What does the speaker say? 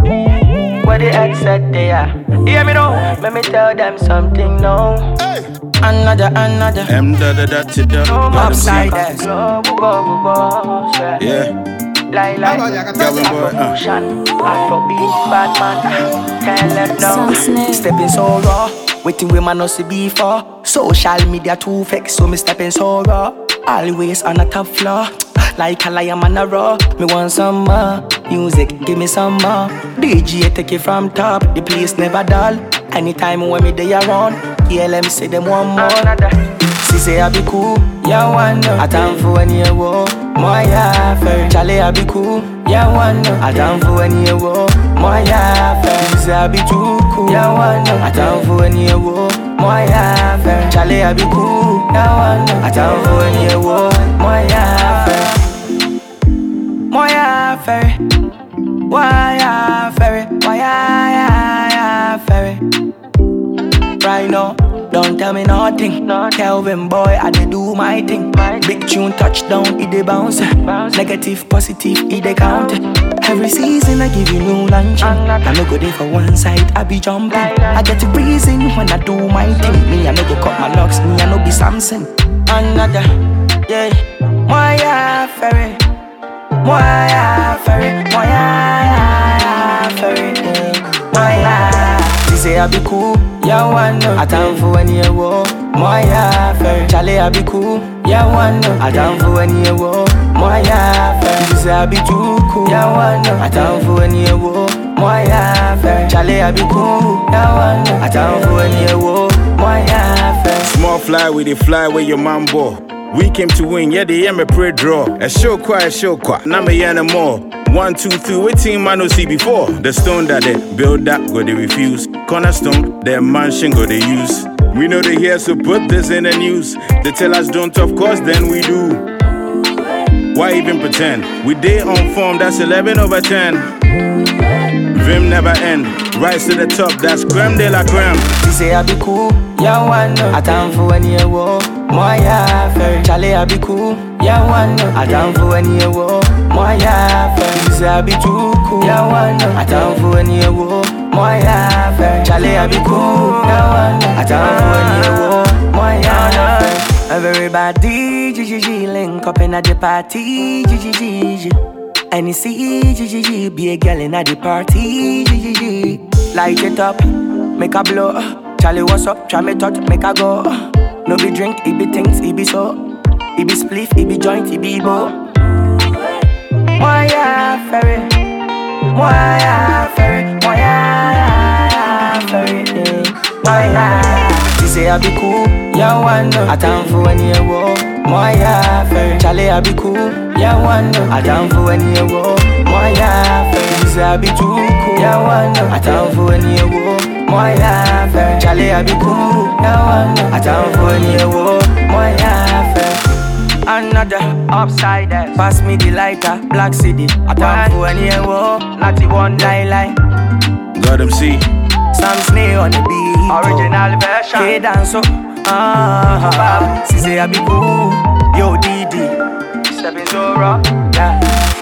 Where the headset they are. Hear me now. Let me tell them something now. Hey. Another. Upside down. Yeah. Like Gavin boy, bad man. Can't let no. Stepping so raw. Waiting with my nose before. Social media too fake, so me stepping so raw. Always on a top floor. Like a lion man a raw. Me want some more music, give me some more. DJ take it from top, the place never dull. Anytime when me they around, KLM say them one more. She say I be cool, yeah one no. I time for when you walk, my affair. Charlie I be cool, yeah one no. I time for when you walk, my affair. She say I be too cool, yeah one no. I time for when you walk, my affair. Charlie I be cool, yeah one no. I time for when you walk, my affair. My affair, why affair, why affair. Right now. Don't tell me nothing. Kelvin boy, I dey do my thing. Big tune touchdown, it dey bounce. Negative, positive, it dey count. Every season I give you new lunch. I no go there for one side, I be jumping. I get a reason when I do my thing. Me, I no go cut my locks, me, I no be Samson. Another, yeah. My affair, my affair, my affair, my affair. She say I be cool, yeah one no. I time for when you walk, my affair. Charlie I be cool, yeah one no. I time for when you walk, my affair. She say I be too cool, yeah one no. I time for when you walk, my affair. Charlie I be cool, yeah one no. I time for when you walk, my affair. Small fly with the fly where your man ball. We came to win, yeah, they hear me pray draw. A show quiet, now me hear no more. 1, 2, 3, what team man no see before? The stone that they build up, go they refuse. Cornerstone, their mansion go they use. We know they hear, so put this in the news. They tell us don't, of course, then we do. Why even pretend? We day on form, that's 11/10. Vim never end, rise to the top, that's creme de la creme. She say I be cool, yeah one no. I time for when you walk, my affair. Charlie I be cool, yeah one no. I time for when you walk, my affair. She say I be too cool, yeah one no. I time for when you walk, my affair. Charlie I be cool, yeah one no. I time for when you walk, my affair. Everybody, GGG, link up in at the party, GGG. NEC, be a girl in at the party, GGG. Light it up, make a blow. Charlie, what's up? Try me thought, make a go. No be drink, it be things, it be so. It be spliff, it be joint, it be bow. Why affair? Why affair? Why affair? She say I be cool, yeah one no. I time for when you walk, my affair. Charlie I be cool, yeah one no. I time for when you walk, my affair. She say I be too cool, yeah one no. I time for when you walk, my affair. Charlie I be cool, yeah one no. I time for when you walk, my affair. Another upside down. Pass me the lighter, Black City. I time for when you walk, not the one lie. Got them see. Sam Snare on the beat. Original version. K dance so. She say I be cool. Yo DD. Stepping so raw. Yeah.